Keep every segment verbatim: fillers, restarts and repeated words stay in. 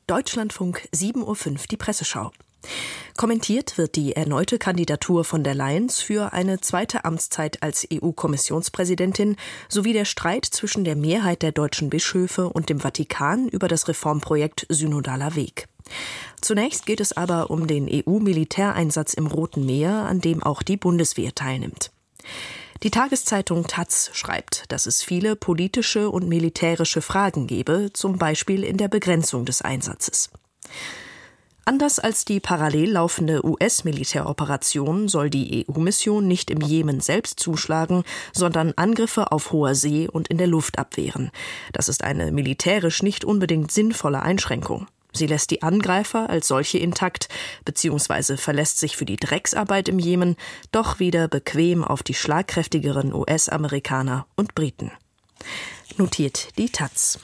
Deutschlandfunk sieben Uhr fünf, die Presseschau. Kommentiert wird die erneute Kandidatur von der Leyen für eine zweite Amtszeit als E U-Kommissionspräsidentin sowie der Streit zwischen der Mehrheit der deutschen Bischöfe und dem Vatikan über das Reformprojekt Synodaler Weg. Zunächst geht es aber um den E U-Militäreinsatz im Roten Meer, an dem auch die Bundeswehr teilnimmt. Die Tageszeitung taz schreibt, dass es viele politische und militärische Fragen gebe, zum Beispiel in der Begrenzung des Einsatzes. Anders als die parallel laufende U S-Militäroperation soll die E U-Mission nicht im Jemen selbst zuschlagen, sondern Angriffe auf hoher See und in der Luft abwehren. Das ist eine militärisch nicht unbedingt sinnvolle Einschränkung. Sie lässt die Angreifer als solche intakt, beziehungsweise verlässt sich für die Drecksarbeit im Jemen doch wieder bequem auf die schlagkräftigeren U S-Amerikaner und Briten. Notiert die taz.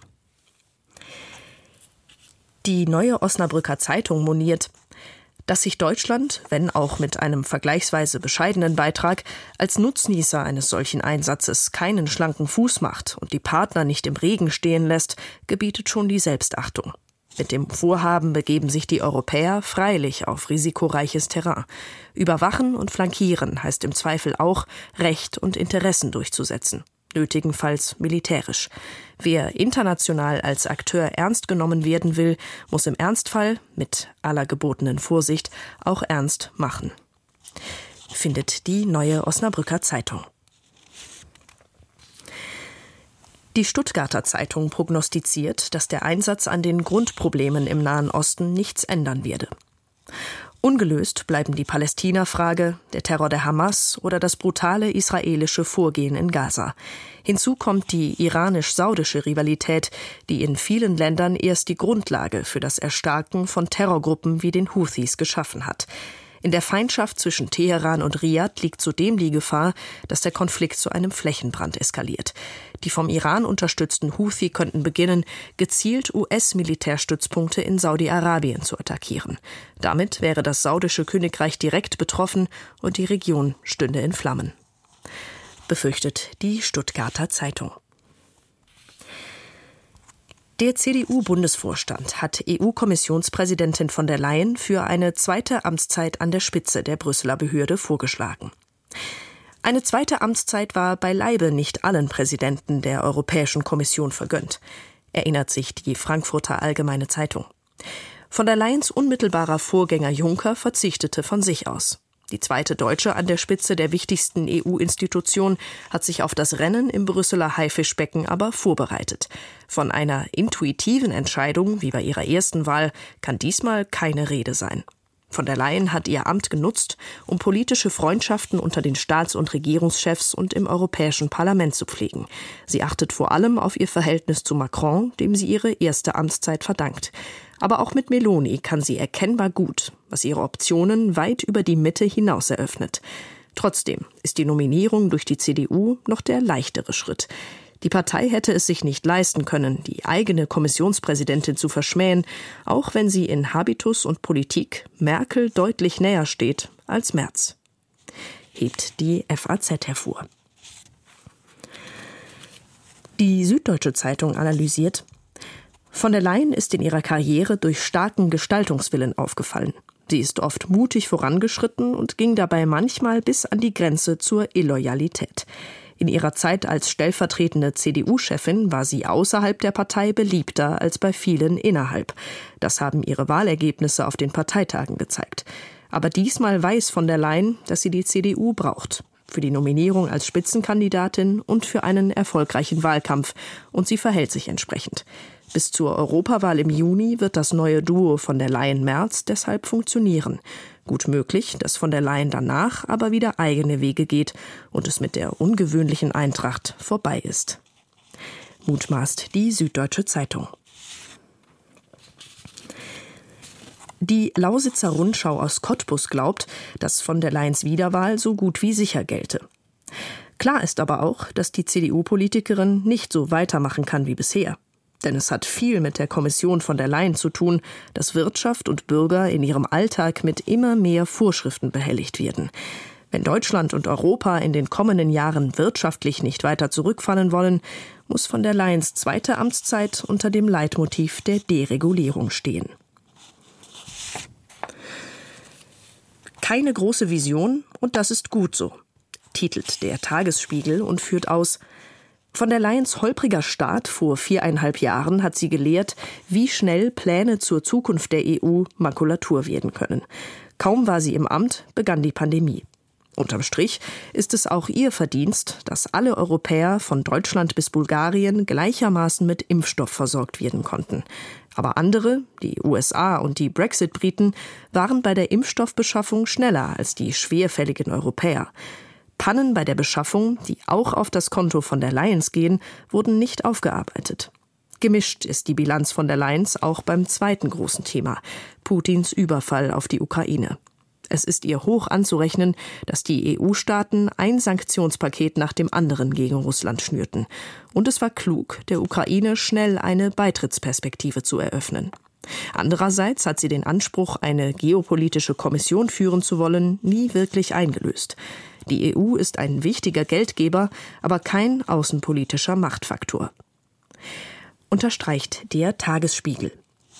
Die Neue Osnabrücker Zeitung moniert, dass sich Deutschland, wenn auch mit einem vergleichsweise bescheidenen Beitrag, als Nutznießer eines solchen Einsatzes keinen schlanken Fuß macht und die Partner nicht im Regen stehen lässt, gebietet schon die Selbstachtung. Mit dem Vorhaben begeben sich die Europäer freilich auf risikoreiches Terrain. Überwachen und flankieren heißt im Zweifel auch, Recht und Interessen durchzusetzen. Nötigenfalls militärisch. Wer international als Akteur ernst genommen werden will, muss im Ernstfall, mit aller gebotenen Vorsicht, auch ernst machen. Findet die Neue Osnabrücker Zeitung. Die Stuttgarter Zeitung prognostiziert, dass der Einsatz an den Grundproblemen im Nahen Osten nichts ändern werde. Ungelöst bleiben die Palästina-Frage, der Terror der Hamas oder das brutale israelische Vorgehen in Gaza. Hinzu kommt die iranisch-saudische Rivalität, die in vielen Ländern erst die Grundlage für das Erstarken von Terrorgruppen wie den Houthis geschaffen hat. In der Feindschaft zwischen Teheran und Riad liegt zudem die Gefahr, dass der Konflikt zu einem Flächenbrand eskaliert. Die vom Iran unterstützten Houthi könnten beginnen, gezielt U S-Militärstützpunkte in Saudi-Arabien zu attackieren. Damit wäre das saudische Königreich direkt betroffen und die Region stünde in Flammen. Befürchtet die Stuttgarter Zeitung. Der C D U-Bundesvorstand hat E U-Kommissionspräsidentin von der Leyen für eine zweite Amtszeit an der Spitze der Brüsseler Behörde vorgeschlagen. Eine zweite Amtszeit war beileibe nicht allen Präsidenten der Europäischen Kommission vergönnt, erinnert sich die Frankfurter Allgemeine Zeitung. Von der Leyens unmittelbarer Vorgänger Juncker verzichtete von sich aus. Die zweite Deutsche an der Spitze der wichtigsten E U-Institution hat sich auf das Rennen im Brüsseler Haifischbecken aber vorbereitet. Von einer intuitiven Entscheidung, wie bei ihrer ersten Wahl, kann diesmal keine Rede sein. Von der Leyen hat ihr Amt genutzt, um politische Freundschaften unter den Staats- und Regierungschefs und im Europäischen Parlament zu pflegen. Sie achtet vor allem auf ihr Verhältnis zu Macron, dem sie ihre erste Amtszeit verdankt. Aber auch mit Meloni kann sie erkennbar gut, was ihre Optionen weit über die Mitte hinaus eröffnet. Trotzdem ist die Nominierung durch die C D U noch der leichtere Schritt. Die Partei hätte es sich nicht leisten können, die eigene Kommissionspräsidentin zu verschmähen, auch wenn sie in Habitus und Politik Merkel deutlich näher steht als Merz. Hebt die F A Z hervor. Die Süddeutsche Zeitung analysiert: Von der Leyen ist in ihrer Karriere durch starken Gestaltungswillen aufgefallen. Sie ist oft mutig vorangeschritten und ging dabei manchmal bis an die Grenze zur Illoyalität. In ihrer Zeit als stellvertretende C D U-Chefin war sie außerhalb der Partei beliebter als bei vielen innerhalb. Das haben ihre Wahlergebnisse auf den Parteitagen gezeigt. Aber diesmal weiß von der Leyen, dass sie die C D U braucht. Für die Nominierung als Spitzenkandidatin und für einen erfolgreichen Wahlkampf. Und sie verhält sich entsprechend. Bis zur Europawahl im Juni wird das neue Duo von der Leyen-Merz deshalb funktionieren. Gut möglich, dass von der Leyen danach aber wieder eigene Wege geht und es mit der ungewöhnlichen Eintracht vorbei ist. Mutmaßt die Süddeutsche Zeitung. Die Lausitzer Rundschau aus Cottbus glaubt, dass von der Leyens Wiederwahl so gut wie sicher gelte. Klar ist aber auch, dass die C D U-Politikerin nicht so weitermachen kann wie bisher. Denn es hat viel mit der Kommission von der Leyen zu tun, dass Wirtschaft und Bürger in ihrem Alltag mit immer mehr Vorschriften behelligt werden. Wenn Deutschland und Europa in den kommenden Jahren wirtschaftlich nicht weiter zurückfallen wollen, muss von der Leyens zweite Amtszeit unter dem Leitmotiv der Deregulierung stehen. Keine große Vision und das ist gut so, titelt der Tagesspiegel und führt aus: Von der Leyens holpriger Start vor viereinhalb Jahren hat sie gelehrt, wie schnell Pläne zur Zukunft der E U Makulatur werden können. Kaum war sie im Amt, begann die Pandemie. Unterm Strich ist es auch ihr Verdienst, dass alle Europäer von Deutschland bis Bulgarien gleichermaßen mit Impfstoff versorgt werden konnten. Aber andere, die U S A und die Brexit-Briten, waren bei der Impfstoffbeschaffung schneller als die schwerfälligen Europäer. Pannen bei der Beschaffung, die auch auf das Konto von der Leyens gehen, wurden nicht aufgearbeitet. Gemischt ist die Bilanz von der Leyens auch beim zweiten großen Thema, Putins Überfall auf die Ukraine. Es ist ihr hoch anzurechnen, dass die E U-Staaten ein Sanktionspaket nach dem anderen gegen Russland schnürten. Und es war klug, der Ukraine schnell eine Beitrittsperspektive zu eröffnen. Andererseits hat sie den Anspruch, eine geopolitische Kommission führen zu wollen, nie wirklich eingelöst. Die E U ist ein wichtiger Geldgeber, aber kein außenpolitischer Machtfaktor. Unterstreicht der Tagesspiegel.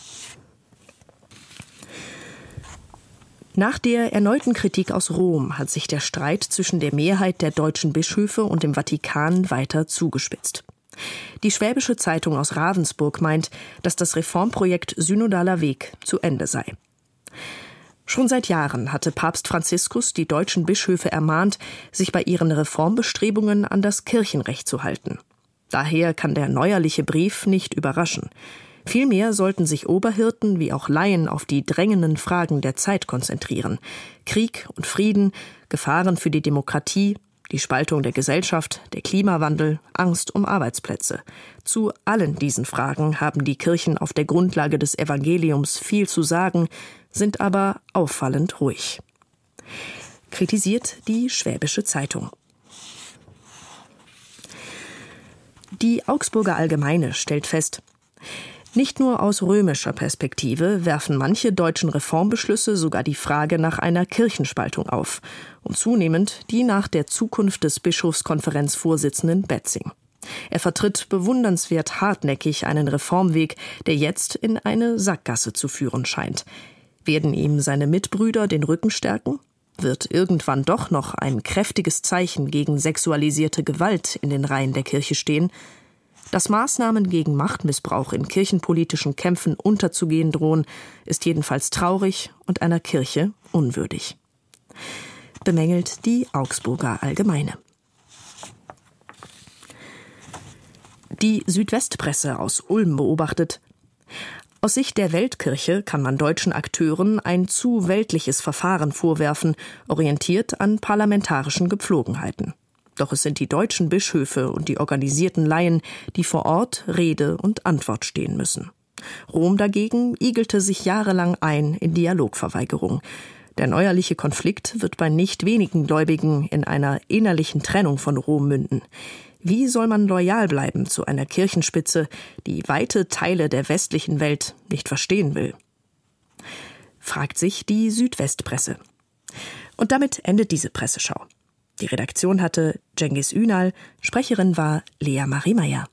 Nach der erneuten Kritik aus Rom hat sich der Streit zwischen der Mehrheit der deutschen Bischöfe und dem Vatikan weiter zugespitzt. Die Schwäbische Zeitung aus Ravensburg meint, dass das Reformprojekt Synodaler Weg zu Ende sei. Schon seit Jahren hatte Papst Franziskus die deutschen Bischöfe ermahnt, sich bei ihren Reformbestrebungen an das Kirchenrecht zu halten. Daher kann der neuerliche Brief nicht überraschen. Vielmehr sollten sich Oberhirten wie auch Laien auf die drängenden Fragen der Zeit konzentrieren. Krieg und Frieden, Gefahren für die Demokratie, die Spaltung der Gesellschaft, der Klimawandel, Angst um Arbeitsplätze. Zu allen diesen Fragen haben die Kirchen auf der Grundlage des Evangeliums viel zu sagen, sind aber auffallend ruhig. Kritisiert die Schwäbische Zeitung. Die Augsburger Allgemeine stellt fest: Nicht nur aus römischer Perspektive werfen manche deutschen Reformbeschlüsse sogar die Frage nach einer Kirchenspaltung auf und zunehmend die nach der Zukunft des Bischofskonferenzvorsitzenden Betzing. Er vertritt bewundernswert hartnäckig einen Reformweg, der jetzt in eine Sackgasse zu führen scheint. Werden ihm seine Mitbrüder den Rücken stärken? Wird irgendwann doch noch ein kräftiges Zeichen gegen sexualisierte Gewalt in den Reihen der Kirche stehen? Dass Maßnahmen gegen Machtmissbrauch in kirchenpolitischen Kämpfen unterzugehen drohen, ist jedenfalls traurig und einer Kirche unwürdig. Bemängelt die Augsburger Allgemeine. Die Südwestpresse aus Ulm beobachtet: Aus Sicht der Weltkirche kann man deutschen Akteuren ein zu weltliches Verfahren vorwerfen, orientiert an parlamentarischen Gepflogenheiten. Doch es sind die deutschen Bischöfe und die organisierten Laien, die vor Ort Rede und Antwort stehen müssen. Rom dagegen igelte sich jahrelang ein in Dialogverweigerung. Der neuerliche Konflikt wird bei nicht wenigen Gläubigen in einer innerlichen Trennung von Rom münden. Wie soll man loyal bleiben zu einer Kirchenspitze, die weite Teile der westlichen Welt nicht verstehen will? Fragt sich die Südwestpresse. Und damit endet diese Presseschau. Die Redaktion hatte Cengiz Ünal, Sprecherin war Lea Marie Meyer.